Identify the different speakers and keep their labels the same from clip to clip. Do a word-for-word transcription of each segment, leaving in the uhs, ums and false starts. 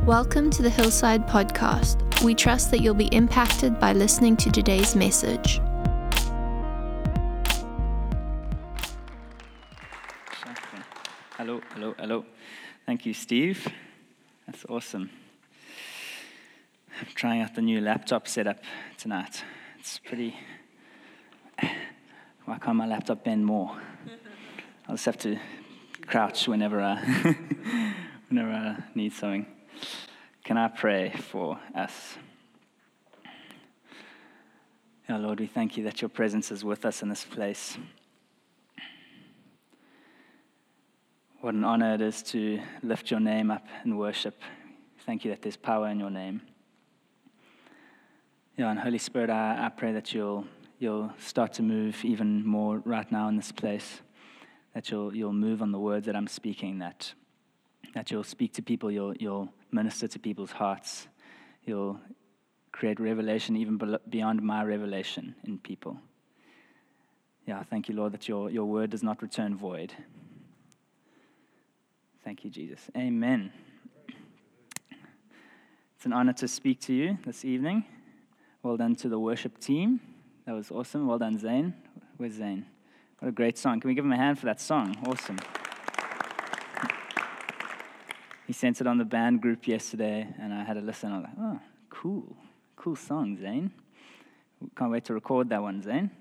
Speaker 1: Welcome to the Hillside Podcast. We trust that you'll be impacted by listening to today's message.
Speaker 2: Hello, hello, hello. Thank you, Steve. That's awesome. I'm trying out the new laptop setup tonight. It's pretty... Why can't my laptop bend more? I'll just have to crouch whenever I, whenever I need something. Can I pray for us? Oh Lord, we thank you that your presence is with us in this place. What an honor it is to lift your name up in worship. Thank you that there's power in your name. Yeah, and Holy Spirit, I, I pray that you'll you'll start to move even more right now in this place. That you'll you'll move on the words that I'm speaking. That that you'll speak to people. You'll you'll minister to people's hearts. You'll create revelation even beyond my revelation in people. Yeah, thank you, Lord, that your your word does not return void. Thank you, Jesus. Amen. It's an honor to speak to you this evening. Well done to the worship team. That was awesome. Well done, Zane. Where's Zane? What a great song. Can we give him a hand for that song? Awesome. He sent it on the band group yesterday, and I had a listen. I was like, oh, cool. Cool song, Zane. Can't wait to record that one, Zane.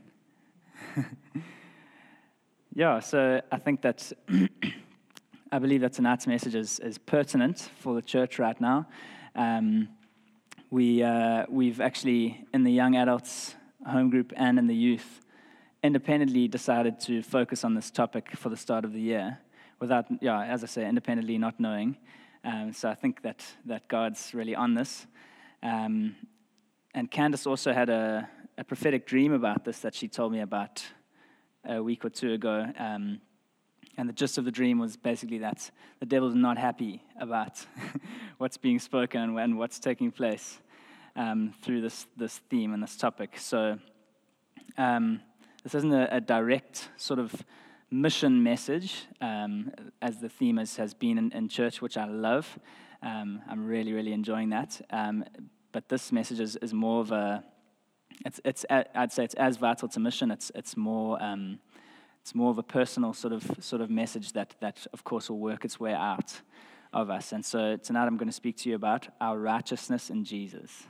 Speaker 2: Yeah, so I think that... I believe that tonight's message is, is pertinent for the church right now. Um, we, uh, we've actually, in the young adults home group and in the youth, independently decided to focus on this topic for the start of the year, without, yeah, as I say, independently not knowing. Um, so I think that, that God's really on this. Um, and Candace also had a, a prophetic dream about this that she told me about a week or two ago. Um, And the gist of the dream was basically that the devil's not happy about what's being spoken and what's taking place um, through this this theme and this topic. So um, this isn't a, a direct sort of mission message, um, as the theme is, has been in, in church, which I love. Um, I'm really, really enjoying that. Um, but this message is, is more of a, it's, it's I'd say it's as vital to mission. It's it's more... Um, It's more of a personal sort of sort of message that, that, of course, will work its way out of us. And so tonight I'm going to speak to you about our righteousness in Jesus.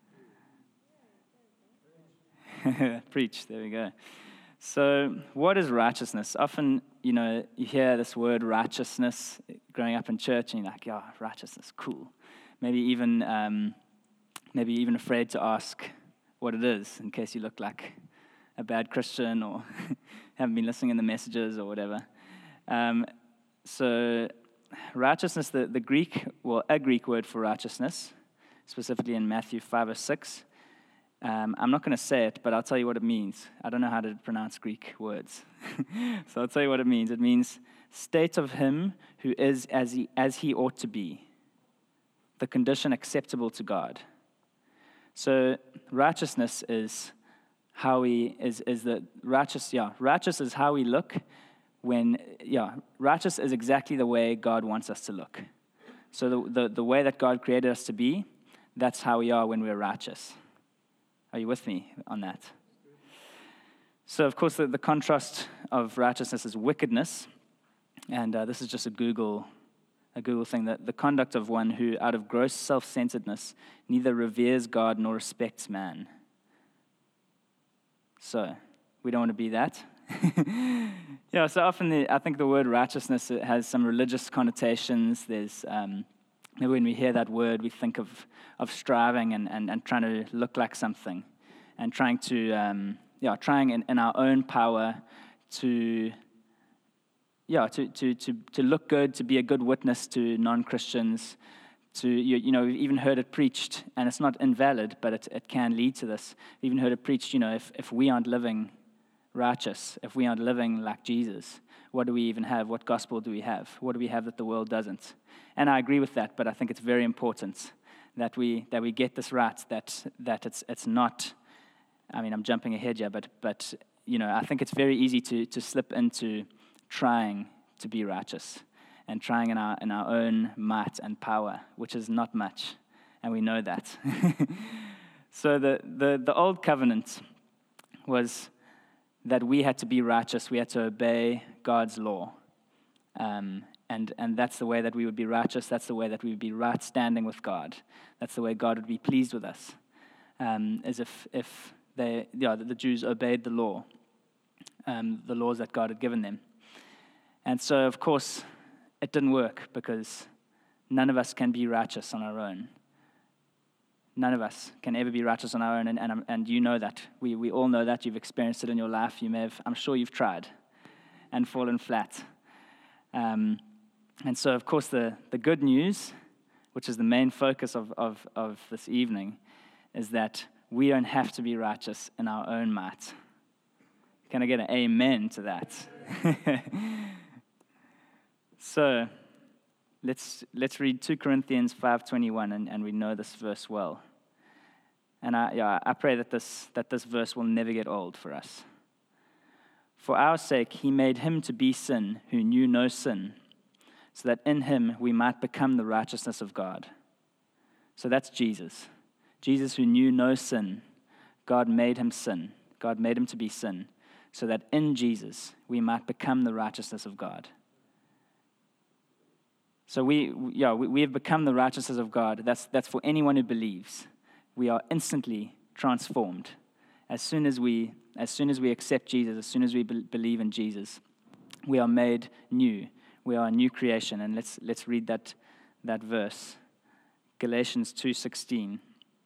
Speaker 2: Preach, there we go. So what is righteousness? Often, you know, you hear this word righteousness growing up in church, and you're like, yeah, righteousness, cool. Maybe even, um, maybe even afraid to ask what it is, in case you look like a bad Christian or haven't been listening in the messages or whatever. Um, so righteousness, the, the Greek, well, a Greek word for righteousness, specifically in Matthew five or six. Um, I'm not going to say it, but I'll tell you what it means. I don't know how to pronounce Greek words. So I'll tell you what it means. It means state of him who is as he, as he ought to be, the condition acceptable to God. So righteousness is... How we is is the righteous, yeah. Righteous is how we look when, yeah. Righteous is exactly the way God wants us to look. So the, the the way that God created us to be, that's how we are when we're righteous. Are you with me on that? So of course the, the contrast of righteousness is wickedness, and uh, this is just a Google a Google thing, that the conduct of one who, out of gross self-centeredness, neither reveres God nor respects man. So, we don't want to be that. Yeah, so often the, I think the word righteousness, it has some religious connotations. There's, um, maybe when we hear that word, we think of, of striving and, and, and trying to look like something. And trying to, um, yeah, trying in, in our own power to, yeah, to, to, to, to look good, to be a good witness to non-Christians. To you, you know, we've even heard it preached, and it's not invalid, but it, it can lead to this. We've even heard it preached, you know, if, if we aren't living righteous, if we aren't living like Jesus, what do we even have? What gospel do we have? What do we have that the world doesn't? And I agree with that, but I think it's very important that we that we get this right. That that it's it's not. I mean, I'm jumping ahead here, but but you know, I think it's very easy to to slip into trying to be righteous. and trying in our, in our own might and power, which is not much, and we know that. So the, the, the old covenant was that we had to be righteous, we had to obey God's law. Um, and, and that's the way that we would be righteous, that's the way that we would be right standing with God. That's the way God would be pleased with us, um, as if, if they, yeah, the Jews obeyed the law, um, the laws that God had given them. And so, of course, it didn't work because none of us can be righteous on our own. None of us can ever be righteous on our own, and, and, and you know that. We, we all know that. You've experienced it in your life. You may have, I'm sure you've tried and fallen flat. Um, and so, of course, the, the good news, which is the main focus of, of, of this evening, is that we don't have to be righteous in our own might. Can I get an amen to that? So, let's let's read Second Corinthians five twenty-one, and, and we know this verse well. And I yeah, I pray that this that this verse will never get old for us. For our sake he made him to be sin who knew no sin, so that in him we might become the righteousness of God. So that's Jesus. Jesus who knew no sin, God made him sin. God made him to be sin, so that in Jesus we might become the righteousness of God. So we, yeah, we, we have become the righteousness of God. That's, that's for anyone who believes. We are instantly transformed. As soon as we, as soon as we accept Jesus, as soon as we be, believe in Jesus, we are made new. We are a new creation. And let's, let's read that, that verse. Galatians two sixteen.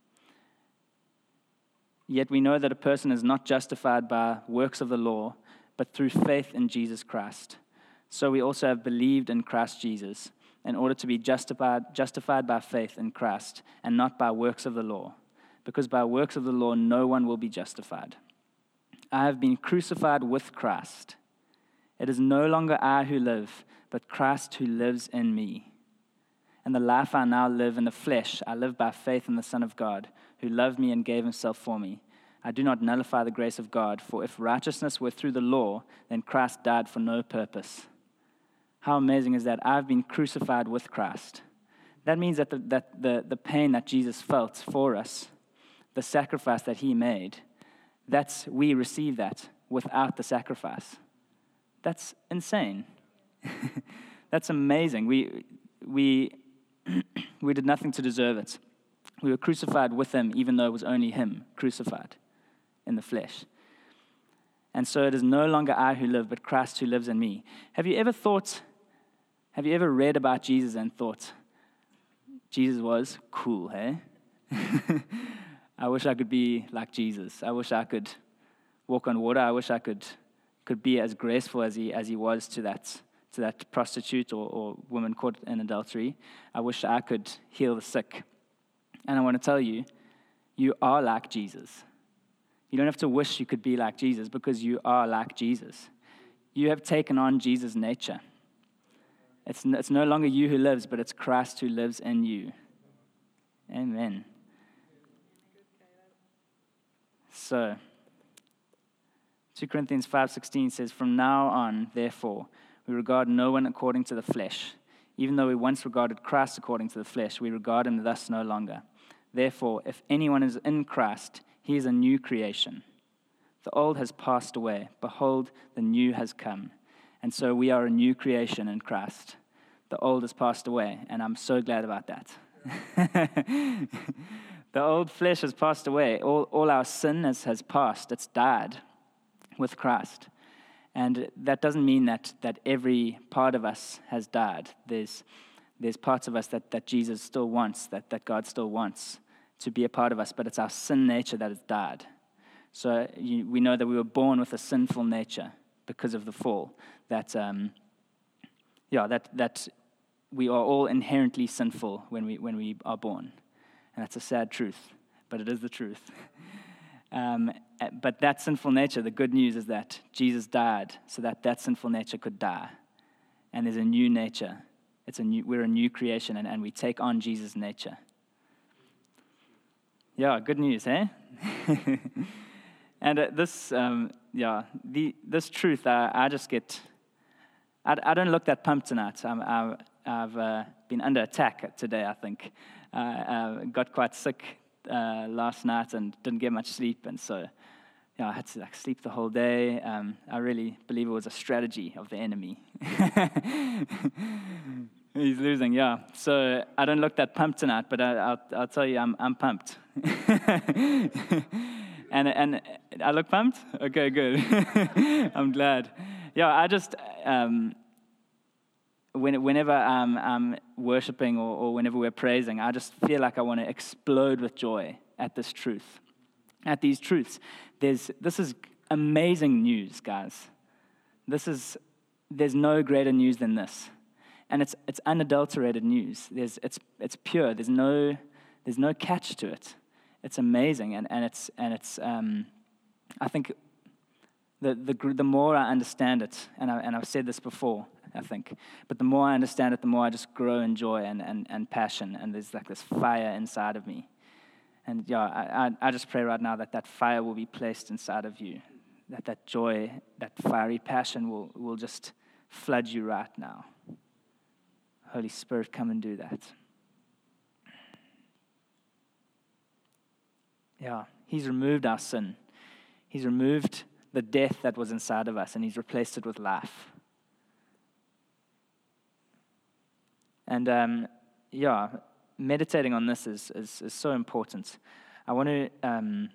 Speaker 2: Yet we know that a person is not justified by works of the law, but through faith in Jesus Christ. So we also have believed in Christ Jesus, in order to be justified, justified by faith in Christ, and not by works of the law. Because by works of the law, no one will be justified. I have been crucified with Christ. It is no longer I who live, but Christ who lives in me. And the life I now live in the flesh, I live by faith in the Son of God, who loved me and gave himself for me. I do not nullify the grace of God, for if righteousness were through the law, then Christ died for no purpose. How amazing is that? I've been crucified with Christ. That means that the, that the, the pain that Jesus felt for us, the sacrifice that he made, that's we receive that without the sacrifice. That's insane. That's amazing. We we we did nothing to deserve it. We were crucified with him, even though it was only him crucified in the flesh. And so it is no longer I who live, but Christ who lives in me. Have you ever thought, have you ever read about Jesus and thought, Jesus was cool, hey? I wish I could be like Jesus. I wish I could walk on water. I wish I could could be as graceful as he as he was to that to that prostitute or, or woman caught in adultery. I wish I could heal the sick. And I want to tell you, you are like Jesus. You don't have to wish you could be like Jesus, because you are like Jesus. You have taken on Jesus' nature. It's, it's no longer you who lives, but it's Christ who lives in you. Amen. So, Second Corinthians five sixteen says, "From now on, therefore, we regard no one according to the flesh. Even though we once regarded Christ according to the flesh, we regard him thus no longer. Therefore, if anyone is in Christ, he is a new creation. The old has passed away. Behold, the new has come." And so we are a new creation in Christ. The old has passed away, and I'm so glad about that. The old flesh has passed away. All, all our sin has, has passed. It's died with Christ. And that doesn't mean that that every part of us has died. There's there's parts of us that, that Jesus still wants, that, that God still wants to be a part of us, but it's our sin nature that has died. So you, we know that we were born with a sinful nature because of the fall. That um, yeah, that that we are all inherently sinful when we when we are born, and that's a sad truth, but it is the truth. Um, but that sinful nature, the good news is that Jesus died so that that sinful nature could die. And there's a new nature. It's a new, we're a new creation, and, and we take on Jesus' nature. Yeah, good news, eh? And uh, this, um, yeah, the, this truth, uh, I just get, I, I don't look that pumped tonight. I'm, I've, I've uh, been under attack today, I think. Uh, uh, got quite sick uh, last night and didn't get much sleep, and so yeah, I had to like sleep the whole day. Um, I really believe it was a strategy of the enemy. He's losing, yeah. So I don't look that pumped tonight, but I, I'll, I'll tell you, I'm, I'm pumped. and and I look pumped? Okay, good. I'm glad. Yeah, I just, um, when, whenever I'm, I'm worshiping or, or whenever we're praising, I just feel like I want to explode with joy at this truth, at these truths. There's, this is amazing news, guys. This is, there's no greater news than this. And it's it's unadulterated news. There's it's it's pure. There's no there's no catch to it. It's amazing, and, and it's and it's um, I think the the the more I understand it, and I, and I've said this before, I think, but the more I understand it, the more I just grow in joy and, and, and passion, and there's like this fire inside of me. And yeah, I, I I just pray right now that that fire will be placed inside of you, that that joy, that fiery passion will will just flood you right now. Holy Spirit, come and do that. Yeah, He's removed our sin. He's removed the death that was inside of us, and He's replaced it with life. And um, yeah, meditating on this is, is, is so important. I want to, um,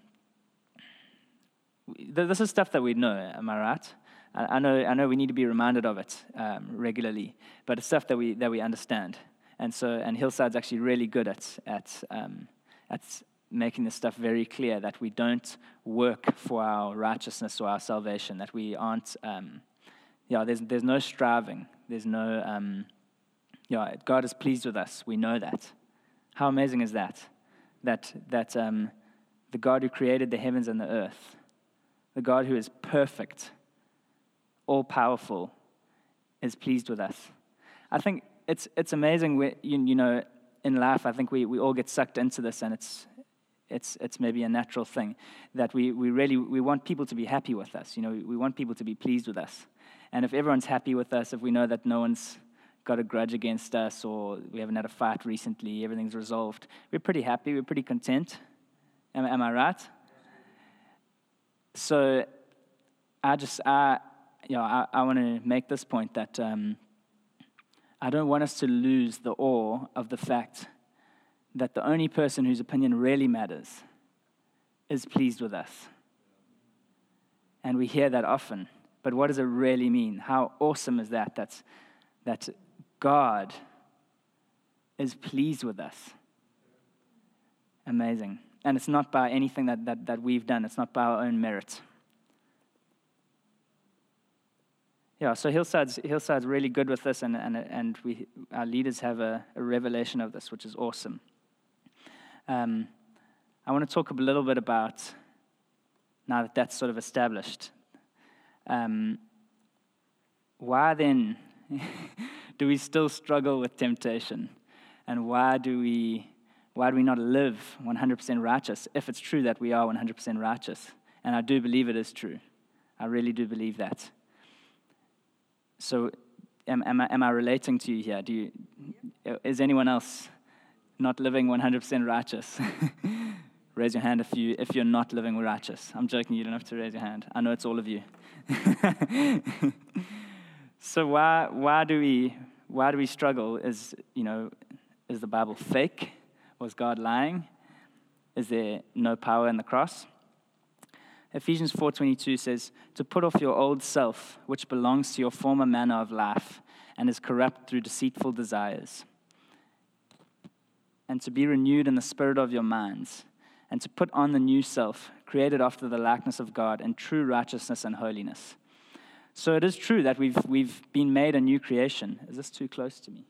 Speaker 2: this is stuff that we know, am I right? I know, I know we need to be reminded of it um, regularly, but it's stuff that we that we understand, and so and Hillside's actually really good at at um, at making this stuff very clear that we don't work for our righteousness or our salvation, that we aren't, um, yeah, there's there's no striving, there's no, um, yeah, God is pleased with us. We know that. How amazing is that? That that um, the God who created the heavens and the earth, the God who is perfect, all-powerful, is pleased with us. I think it's it's amazing. We, you, you know, in life, I think we, we all get sucked into this, and it's it's it's maybe a natural thing that we, we really we want people to be happy with us. You know, we, we want people to be pleased with us. And if everyone's happy with us, if we know that no one's got a grudge against us, or we haven't had a fight recently, everything's resolved, we're pretty happy. We're pretty content. Am, am I right? So, I just I. You know, I, I want to make this point that um, I don't want us to lose the awe of the fact that the only person whose opinion really matters is pleased with us. And we hear that often. But what does it really mean? How awesome is that? That's, that God is pleased with us. Amazing. And it's not by anything that, that, that we've done. It's not by our own merit. Yeah, so Hillside's Hillside's really good with this, and and and we our leaders have a, a revelation of this, which is awesome. Um, I want to talk a little bit about, now that that's sort of established, um, why then do we still struggle with temptation, and why do we why do we not live one hundred percent righteous if it's true that we are one hundred percent righteous? And I do believe it is true. I really do believe that. So, am, am I am I relating to you here? Do you is anyone else not living one hundred percent righteous? Raise your hand if you if you're not living righteous. I'm joking. You don't have to raise your hand. I know it's all of you. So why why do we why do we struggle? Is you know is the Bible fake? Was God lying? Is there no power in the cross? Ephesians four twenty-two says, to put off your old self, which belongs to your former manner of life and is corrupt through deceitful desires, and to be renewed in the spirit of your minds, and to put on the new self, created after the likeness of God in true righteousness and holiness. So it is true that we've we've been made a new creation. Is this too close to me?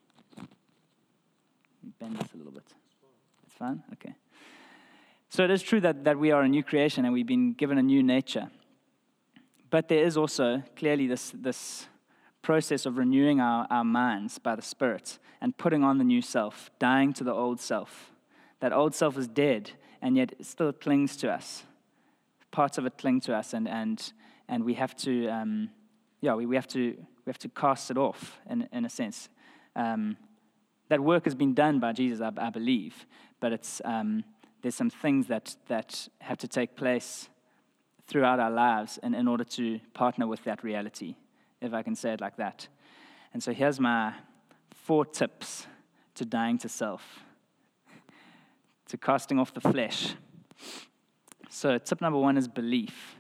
Speaker 2: Bend this a little bit. It's fine? Okay. So it is true that, that we are a new creation and we've been given a new nature. But there is also clearly this, this process of renewing our, our minds by the Spirit and putting on the new self, dying to the old self. That old self is dead, and yet it still clings to us. Parts of it cling to us, and and, and we have to, um, yeah, we, we have to we We have to cast it off, in, in a sense. Um, that work has been done by Jesus, I, I believe, but it's um, there's some things that, that have to take place throughout our lives in, in order to partner with that reality, if I can say it like that. And so here's my four tips to dying to self, to casting off the flesh. So tip number one is belief.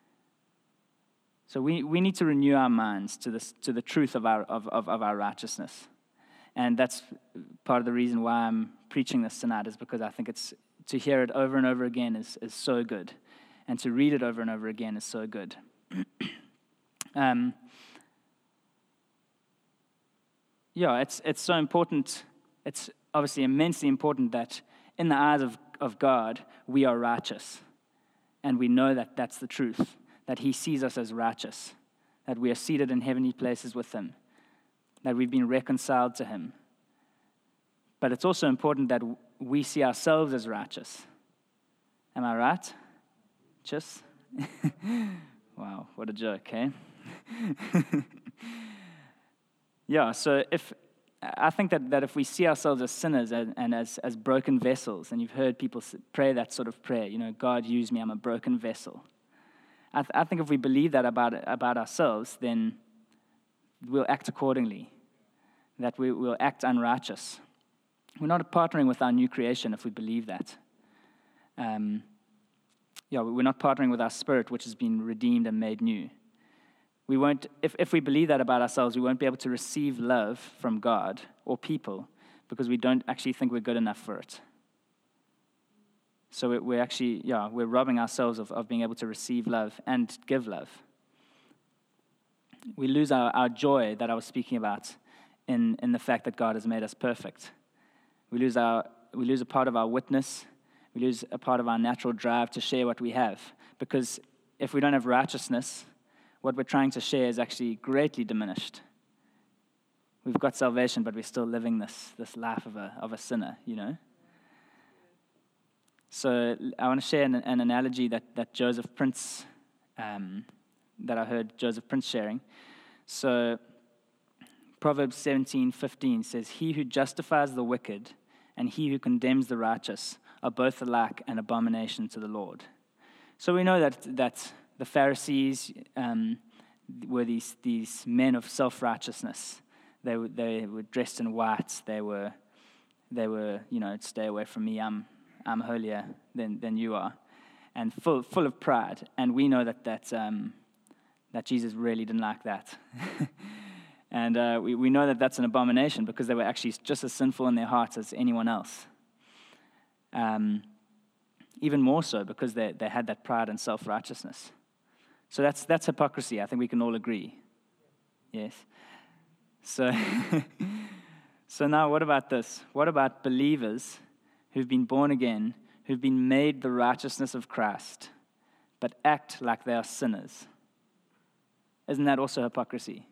Speaker 2: So we, we need to renew our minds to this to the truth of our of, of, of our righteousness. And that's part of the reason why I'm preaching this tonight, is because I think it's to hear it over and over again is, is so good. And to read it over and over again is so good. um, yeah, it's it's so important. It's obviously immensely important that in the eyes of, of God, we are righteous. And we know that that's the truth, that he sees us as righteous, that we are seated in heavenly places with him, that we've been reconciled to him. But it's also important that we see ourselves as righteous. Am I right? Just? Wow, what a joke, eh? Yeah, so if I think that, that if we see ourselves as sinners and, and as, as broken vessels, and you've heard people pray that sort of prayer, you know, God, use me, I'm a broken vessel. I, th- I think if we believe that about about ourselves, then we'll act accordingly, that we will act unrighteous. We're not partnering with our new creation if we believe that. Um, yeah, we're not partnering with our spirit, which has been redeemed and made new. We won't, if, if we believe that about ourselves, we won't be able to receive love from God or people because we don't actually think we're good enough for it. So we're actually, yeah, we're robbing ourselves of, of being able to receive love and give love. We lose our, our joy that I was speaking about in, in the fact that God has made us perfect. We lose our we lose a part of our witness. We lose a part of our natural drive to share what we have. Because if we don't have righteousness, what we're trying to share is actually greatly diminished. We've got salvation, but we're still living this, this life of a of a sinner, you know? So I want to share an, an analogy that, that Joseph Prince, um, that I heard Joseph Prince sharing. So Proverbs seventeen fifteen says, "He who justifies the wicked and he who condemns the righteous are both alike an abomination to the Lord." So we know that that the Pharisees um, were these these men of self-righteousness. They were they were dressed in white. They were they were you know stay away from me. I'm I'm holier than than you are, and full full of pride. And we know that that um, that Jesus really didn't like that. And uh, we, we know that that's an abomination because they were actually just as sinful in their hearts as anyone else. Um, even more so because they, they had that pride and self-righteousness. So that's that's hypocrisy. I think we can all agree. Yes. So, so now what about this? What about believers who've been born again, who've been made the righteousness of Christ, but act like they are sinners? Isn't that also hypocrisy?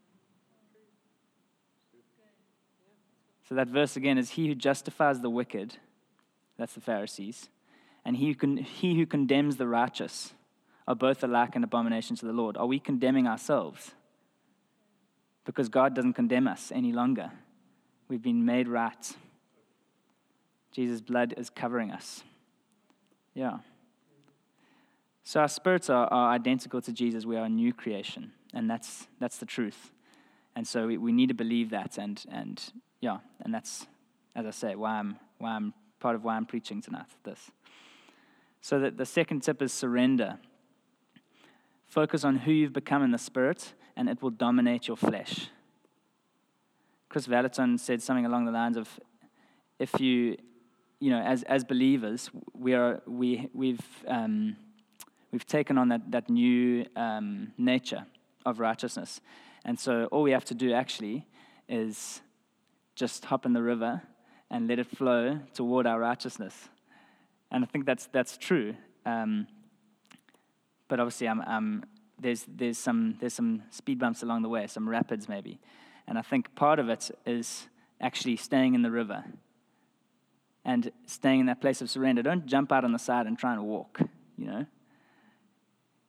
Speaker 2: So that verse again is, "He who justifies the wicked," that's the Pharisees, "and he who, con- he who condemns the righteous are both alike an abomination to the Lord." Are we condemning ourselves? Because God doesn't condemn us any longer. We've been made right. Jesus' blood is covering us. Yeah. So our spirits are, are identical to Jesus. We are a new creation, and that's that's the truth. And so we, we need to believe that, and and yeah, and that's, as I say, why I'm why I'm part of why I'm preaching tonight. This. So that the second tip is surrender. Focus on who you've become in the Spirit, and it will dominate your flesh. Chris Vallotton said something along the lines of, if you, you know, as as believers, we are we we've um, we've taken on that that new um, nature of righteousness, and so all we have to do actually is just hop in the river and let it flow toward our righteousness. And I think that's that's true. Um, but obviously, I'm, I'm, there's there's some there's some speed bumps along the way, some rapids maybe. And I think part of it is actually staying in the river and staying in that place of surrender. Don't jump out on the side and try and walk, you know.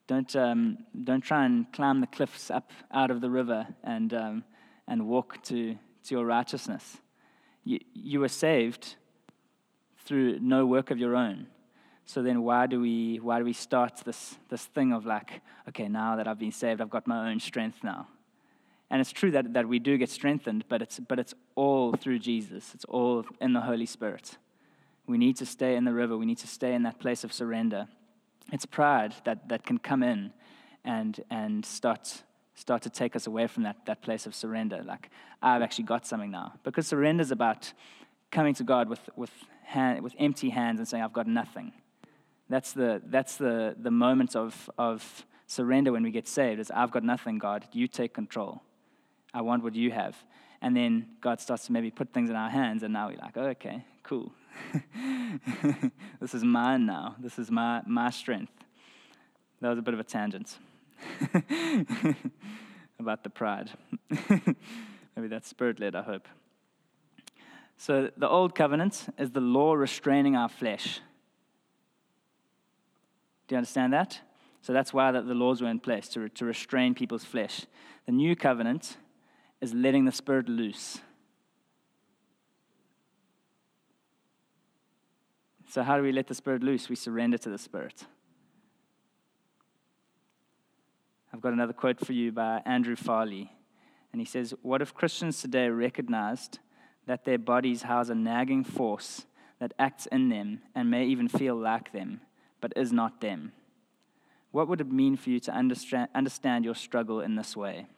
Speaker 2: Don't um, don't try and climb the cliffs up out of the river and um, and walk to, to your righteousness. You you were saved through no work of your own. So then why do we why do we start this this thing of like, okay, now that I've been saved, I've got my own strength now. And it's true that, that we do get strengthened, but it's but it's all through Jesus. It's all in the Holy Spirit. We need to stay in the river. We need to stay in that place of surrender. It's pride that, that can come in and and start start to take us away from that, that place of surrender. Like, I've actually got something now. Because surrender is about coming to God with with hand, with empty hands and saying, I've got nothing. That's the that's the the moment of of surrender when we get saved. Is I've got nothing, God. You take control. I want what you have. And then God starts to maybe put things in our hands, and now we're like, oh, okay, cool. This is mine now. This is my my strength. That was a bit of a tangent about the pride. Maybe that's spirit-led, I hope. So the old covenant is the law restraining our flesh. Do you understand that? So that's why the, the laws were in place, to, to restrain people's flesh. The new covenant is letting the Spirit loose. So how do we let the Spirit loose? We surrender to the Spirit. I've got another quote for you by Andrew Farley. And he says, what if Christians today recognized that their bodies house a nagging force that acts in them and may even feel like them, but is not them? What would it mean for you to understand, understand your struggle in this way?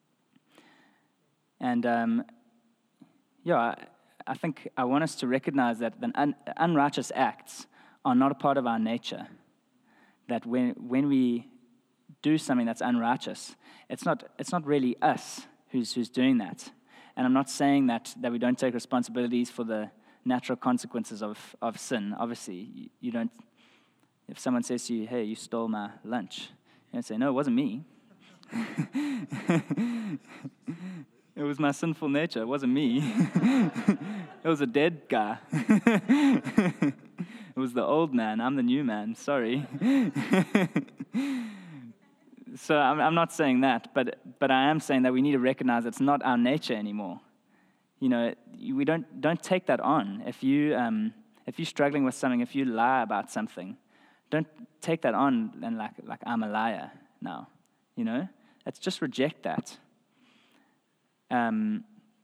Speaker 2: And, um, yeah, I, I think I want us to recognize that the un, unrighteous acts are not a part of our nature. That when when we do something that's unrighteous, it's not it's not really us who's who's doing that. And I'm not saying that, that we don't take responsibilities for the natural consequences of, of sin. Obviously, you, you don't. If someone says to you, hey, you stole my lunch, you don't say, no, it wasn't me. It was my sinful nature. It wasn't me. It was a dead guy. It was the old man. I'm the new man. Sorry. So I'm, I'm not saying that, but but I am saying that we need to recognize it's not our nature anymore. You know, we don't don't take that on. If you um, if you're struggling with something, if you lie about something, don't take that on and like like I'm a liar now. You know, let's just reject that. Um,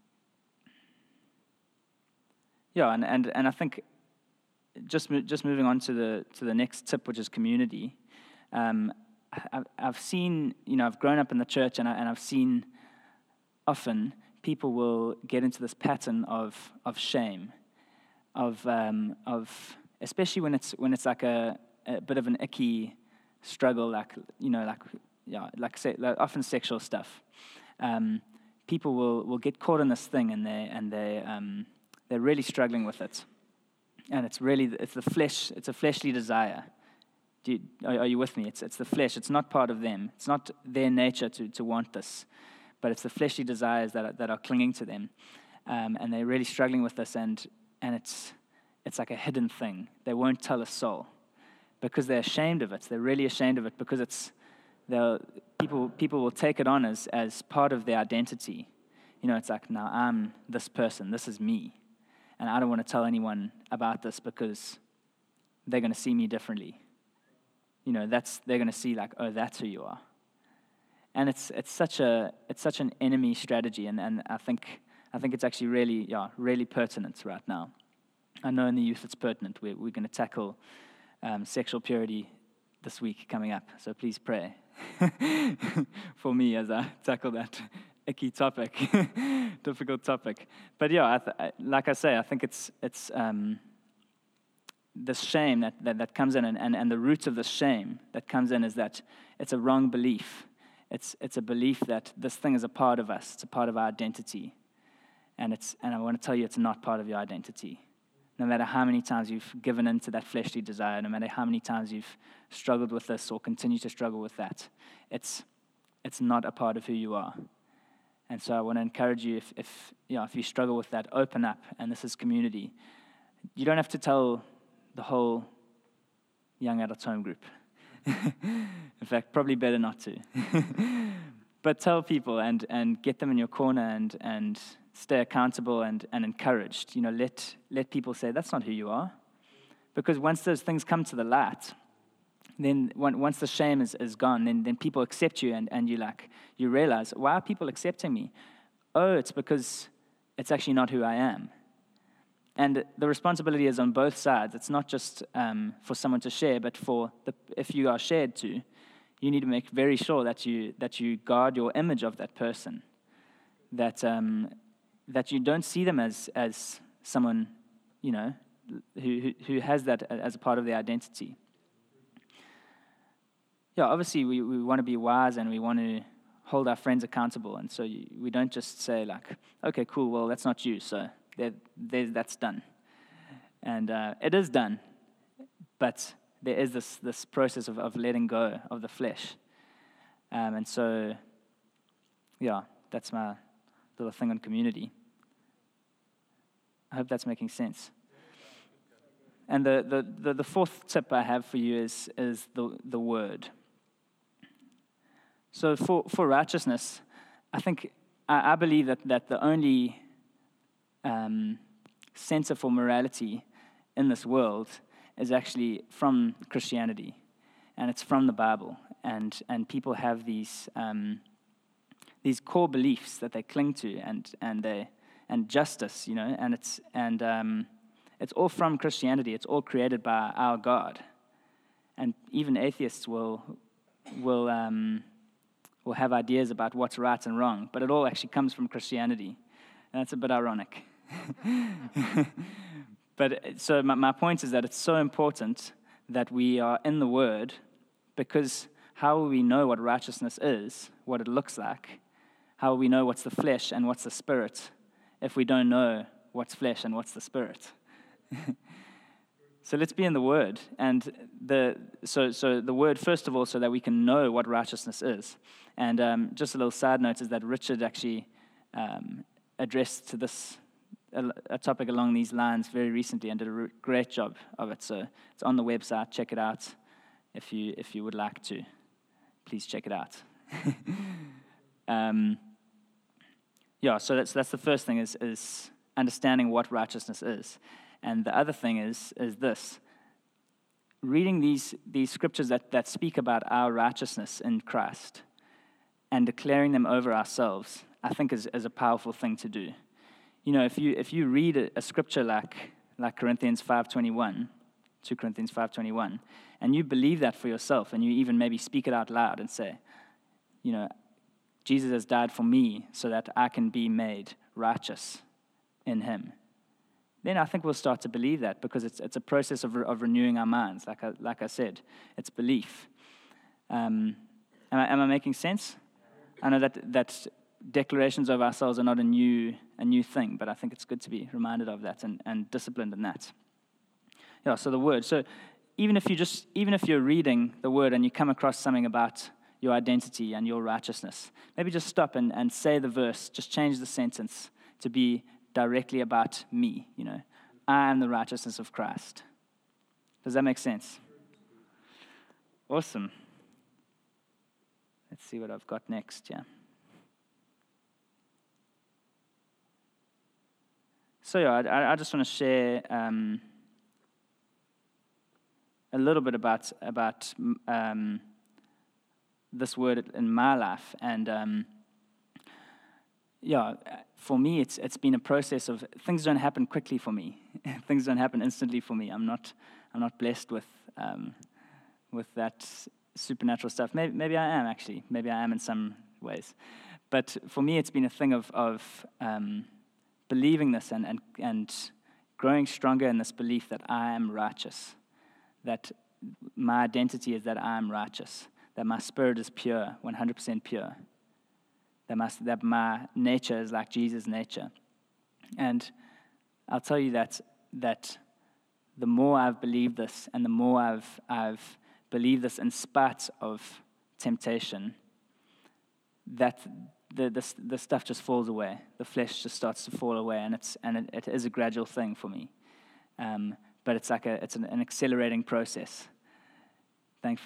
Speaker 2: yeah, and, and, and I think just just moving on to the to the next tip, which is community. Um, I, I've seen, you know, I've grown up in the church, and I, and I've seen often people will get into this pattern of of shame, of um, of especially when it's when it's like a, a bit of an icky struggle, like you know, like yeah, like, say, like often sexual stuff. Um, People will, will get caught in this thing, and they and they um, they're really struggling with it, and it's really it's the flesh. It's a fleshly desire. Do you, are, are you with me? It's it's the flesh. It's not part of them. It's not their nature to, to want this, but it's the fleshly desires that are, that are clinging to them, um, and they're really struggling with this. And and it's it's like a hidden thing. They won't tell a soul because they're ashamed of it. They're really ashamed of it because it's. They'll, people people will take it on as, as part of their identity. You know, it's like, now I'm this person, this is me. And I don't want to tell anyone about this because they're going to see me differently. You know, that's they're going to see like, oh, that's who you are. And it's it's such a it's such an enemy strategy, and, and I think I think it's actually really yeah really pertinent right now. I know in the youth it's pertinent. We're we're going to tackle um, sexual purity this week coming up, so please pray for me as I tackle that icky topic, difficult topic. But yeah, I th- I, like I say, I think it's it's um, this shame that, that, that comes in, and, and, and the root of the shame that comes in is that it's a wrong belief. It's it's a belief that this thing is a part of us. It's a part of our identity, and it's and I want to tell you, it's not part of your identity. No matter how many times you've given in to that fleshly desire, no matter how many times you've struggled with this or continue to struggle with that, it's it's not a part of who you are. And so I want to encourage you, if if you know, if you struggle with that, open up, and this is community. You don't have to tell the whole young adult home group. In fact, probably better not to. But tell people and, and get them in your corner and, and stay accountable and, and encouraged. You know, let let people say, that's not who you are. Because once those things come to the light, then when, once the shame is, is gone, then, then people accept you and, and you like you realize, why are people accepting me? Oh, it's because it's actually not who I am. And the responsibility is on both sides. It's not just um, for someone to share, but for the, if you are shared to, you need to make very sure that you that you guard your image of that person, that um, that you don't see them as as someone, you know, who, who who has that as a part of their identity. Yeah, obviously we, we want to be wise and we want to hold our friends accountable, and so you, we don't just say like, okay, cool, well that's not you, so there, there, that's done, and uh, it is done, but there is this this process of, of letting go of the flesh, um, and so yeah, that's my little thing on community. I hope that's making sense. And the the, the, the fourth tip I have for you is is the the word. So for, for righteousness, I think, I, I believe that, that the only um, center for morality in this world is actually from Christianity, and it's from the Bible, and, and people have these um, these core beliefs that they cling to, and and they and justice, you know, and it's and um, it's all from Christianity. It's all created by our God, and even atheists will will. Um, will have ideas about what's right and wrong, but it all actually comes from Christianity. And that's a bit ironic. But so my, my point is that it's so important that we are in the Word, because how will we know what righteousness is, what it looks like? How will we know what's the flesh and what's the spirit if we don't know what's flesh and what's the spirit? So let's be in the Word, and the so so the Word first of all, so that we can know what righteousness is. And um, just a little side note is that Richard actually um, addressed to this a, a topic along these lines very recently and did a re- great job of it. So it's on the website. Check it out if you if you would like to. Please check it out. um, yeah. So that's that's the first thing is is understanding what righteousness is. And the other thing is is this: reading these these scriptures that, that speak about our righteousness in Christ and declaring them over ourselves, I think is, is a powerful thing to do. You know, if you if you read a, a scripture like like Corinthians five twenty-one, Second Corinthians five twenty-one, and you believe that for yourself, and you even maybe speak it out loud and say, you know, Jesus has died for me so that I can be made righteous in him, then I think we'll start to believe that, because it's it's a process of, re- of renewing our minds. Like I, like I said, it's belief. Um, am I, am I making sense? I know that that declarations of ourselves are not a new a new thing, but I think it's good to be reminded of that and, and disciplined in that. Yeah. So the word. So even if you just even if you're reading the word and you come across something about your identity and your righteousness, maybe just stop and, and say the verse. Just change the sentence to be directly about me, you know. I am the righteousness of Christ. Does that make sense? Awesome. Let's see what I've got next, yeah. So yeah, I, I just want to share um, a little bit about about um, this word in my life, and um, yeah, for me, it's it's been a process of things don't happen quickly for me. Things don't happen instantly for me. I'm not I'm not blessed with um, with that supernatural stuff. Maybe maybe I am actually. Maybe I am in some ways. But for me, it's been a thing of of um, believing this and, and and growing stronger in this belief that I am righteous, that my identity is that I am righteous, that my spirit is pure, one hundred percent pure. That my, that my nature is like Jesus' nature. And I'll tell you that that the more I've believed this and the more I've I've believed this in spite of temptation, that the the, the stuff just falls away. The flesh just starts to fall away, and it's and it, it is a gradual thing for me. Um, but it's like a it's an, an accelerating process, thankfully.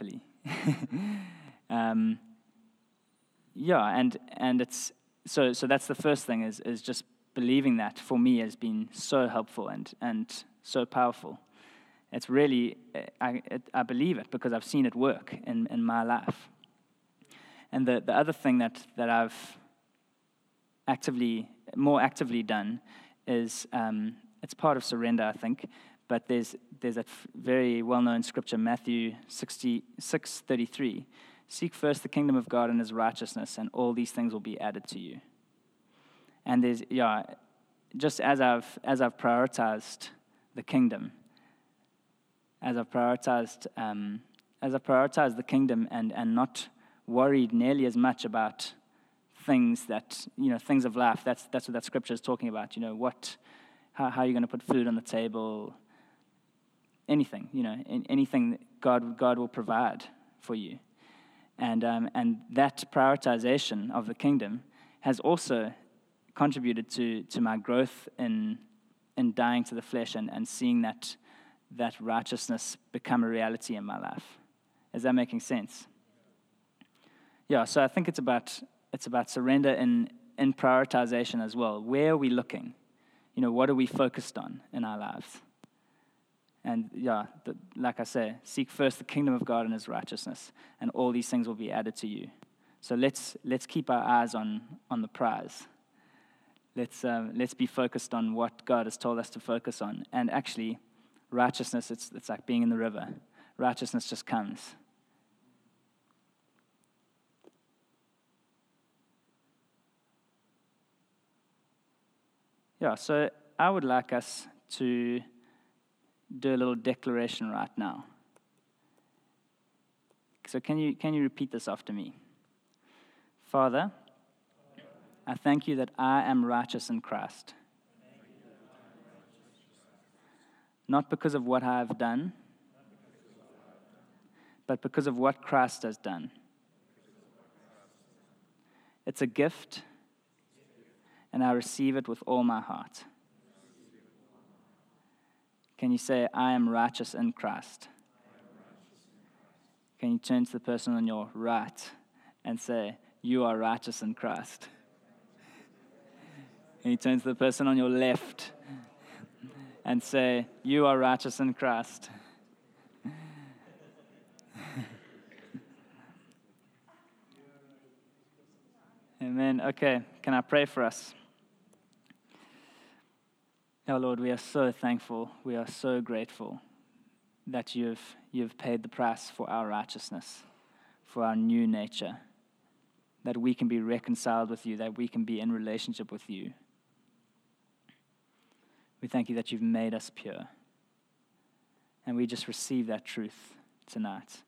Speaker 2: um, yeah, and and it's so so that's the first thing is is just believing that for me has been so helpful and and so powerful. It's really I it, I believe it because I've seen it work in, in my life. And the, the other thing that, that I've actively more actively done is um, it's part of surrender, I think. But there's there's a f- very well-known scripture, Matthew six thirty-three. Seek first the kingdom of God and His righteousness, and all these things will be added to you. And there's yeah, just as I've as I've prioritized the kingdom, as I've prioritized um, as I've prioritized the kingdom, and and not worried nearly as much about things that, you know, things of life. That's that's what that scripture is talking about. You know, what, how, how are you going to put food on the table? Anything, you know, anything that God God will provide for you, and um, and that prioritization of the kingdom has also contributed to to my growth in in dying to the flesh and, and seeing that that righteousness become a reality in my life. Is that making sense? Yeah, so I think it's about it's about surrender in, in prioritization as well. Where are we looking? You know, what are we focused on in our lives? And yeah, the, like I say, seek first the kingdom of God and His righteousness, and all these things will be added to you. So let's let's keep our eyes on, on the prize. Let's um, let's be focused on what God has told us to focus on. And actually, righteousness, it's it's like being in the river. Righteousness just comes. Yeah, so I would like us to do a little declaration right now. So can you can you repeat this after me? Father, I thank you that I am righteous in Christ. Not because of what I have done, but because of what Christ has done. It's a gift, and I receive it with all my heart. Can you say, I am righteous in Christ? Can you turn to the person on your right and say, you are righteous in Christ? Can you turn to the person on your left and say, you are righteous in Christ? Amen. Okay, can I pray for us? Oh Lord, we are so thankful, we are so grateful that you've you've paid the price for our righteousness, for our new nature, that we can be reconciled with you, that we can be in relationship with you. We thank you that you've made us pure, and we just receive that truth tonight.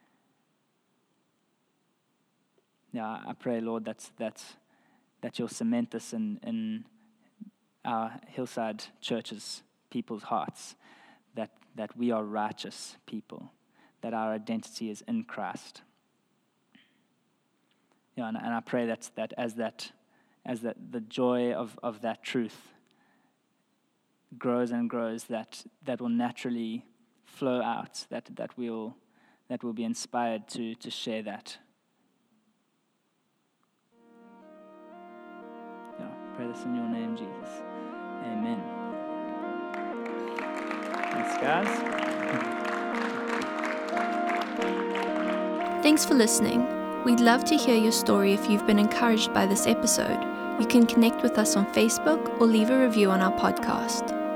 Speaker 2: Yeah, I pray, Lord, that that that you'll cement this in in our Hillside Church's people's hearts, that, that we are righteous people, that our identity is in Christ. Yeah, and, and I pray that that as that as that the joy of, of that truth grows and grows, that that will naturally flow out, that that we'll that will be inspired to to share that. Yeah, pray this in your name, Jesus. Amen. Thanks, guys.
Speaker 1: Thanks for listening. We'd love to hear your story if you've been encouraged by this episode. You can connect with us on Facebook or leave a review on our podcast.